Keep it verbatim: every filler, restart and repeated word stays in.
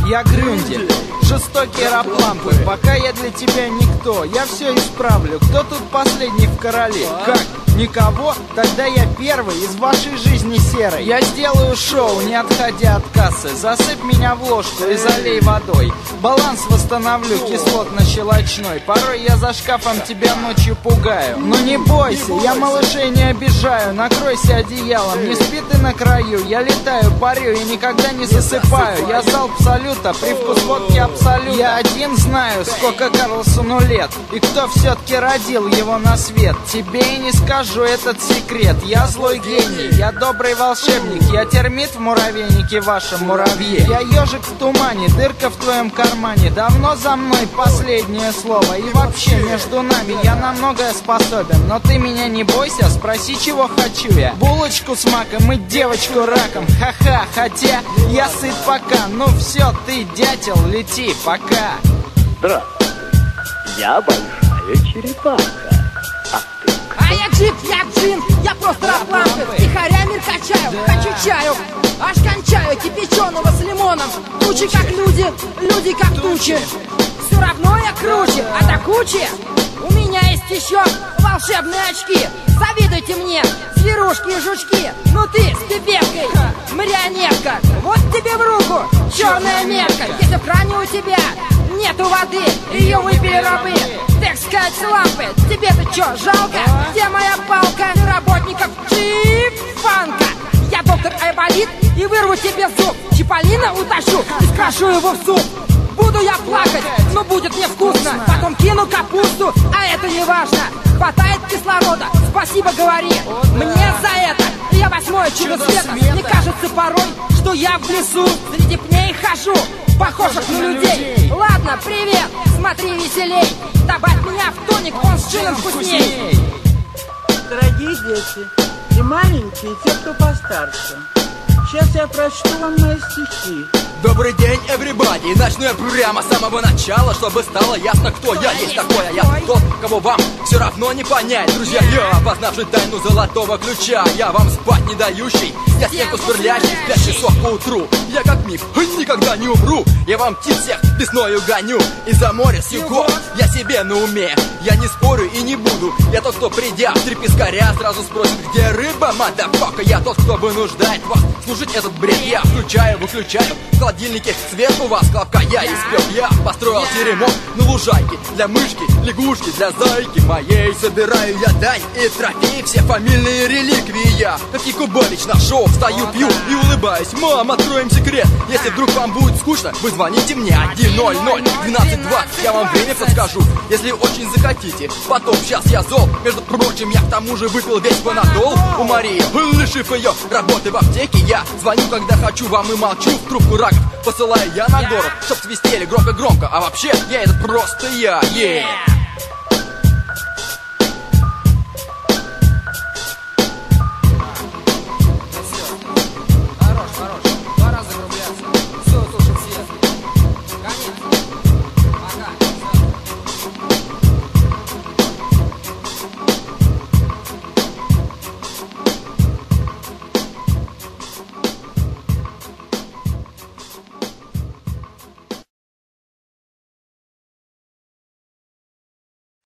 я Грюндель. Жестокие раплампы, пока я для тебя никто. Я все исправлю, кто тут последний в короле? Как? Никого? Тогда я первый из вашей жизни серой. Я сделаю шоу, не отходя от кассы. Засыпь меня в ложку и залей водой. Баланс восстановлю кислотно-щелочной. Порой я за шкафом тебя ночью пугаю. Но не бойся, я малышей не обижаю. Накройся одеялом, не спи ты на краю. Я летаю, парю и никогда не засыпаю. Я залп салюта, привкус водки абсолют. Я один знаю, сколько Карлсону лет и кто все-таки родил его на свет. Тебе и не скажу этот секрет. Я злой гений, я добрый волшебник. Я термит в муравейнике вашем муравье. Я ежик в тумане, дырка в твоем кармане. Давно за мной последнее слово. И вообще между нами я на многое способен. Но ты меня не бойся, спроси, чего хочу я. Булочку с маком и девочку раком. Ха-ха, хотя я сыт пока. Ну все, ты дятел, лети, пока. Здравствуй, я большая черепаха. А ты кто? А я джип, я джин, я просто раплампы. Втихаря мир качаю, хочу чаю. Аж кончаю кипяченого с лимоном. Тучи как люди, люди как тучи. Все равно я круче, а до кучи у меня есть еще волшебные очки. Завидуйте мне, зверушки и жучки. Ну ты с пипеткой, марионетка. Вот тебе в руку черная метка. Если в кране у тебя нету воды, ее выпили рабы, так сказать, с лампы. Тебе-то что, жалко? Где моя палка работников джип-фанка? Я доктор Айболит и вырву тебе зуб. Чиполлино утащу и скрошу его в суп. Буду я плакать, но будет мне вкусно. Потом кину капусту, а это не важно. Хватает кислорода, спасибо говори мне за это. Я восьмое чудо света. Мне кажется порой, что я в лесу среди пней хожу, похожих на людей. Ладно, привет, смотри веселей. Добавь меня в тоник, он с джином вкусней. Дорогие дети и маленькие, те, кто постарше, сейчас я прочту вам мои стихи. Добрый день, everybody! Начну я прямо с самого начала, чтобы стало ясно, кто я есть такой. А я тот, кого вам все равно не понять. Друзья, я, познавший тайну золотого ключа, я вам спать не дающий, я стенку сверлящий в пять часов по утру. Я как миф, никогда не умру. Я вам птиц всех весною гоню. Из-за моря с югов я себе на уме. Я не спорю и не буду. Я тот, кто, придя в три пескаря, сразу спросит, где рыба, мадафака. Я тот, кто вынуждает вас слушать этот бред. Я включаю, выключаю в холодильнике свет у вас, клапка я испек. Я построил теремок на лужайке для мышки, лягушки, для зайки моей. Собираю я дань и трофеи, все фамильные реликвии. Я, как Якубович на шоу, встаю, пью и улыбаюсь. Мам, откроем секрет. Если вдруг вам будет скучно, вы звоните мне один ноль ноль двенадцать двадцать. Я вам время подскажу, если очень захотите. Потом, сейчас я зол. Между прочим, я к тому же выпил весь панадол у Марии, лишив ее работы в аптеке. Я звоню, когда хочу вам и молчу в трубку раков. Посылаю я на город, чтоб свистели громко-громко. А вообще, я это просто я, yeah.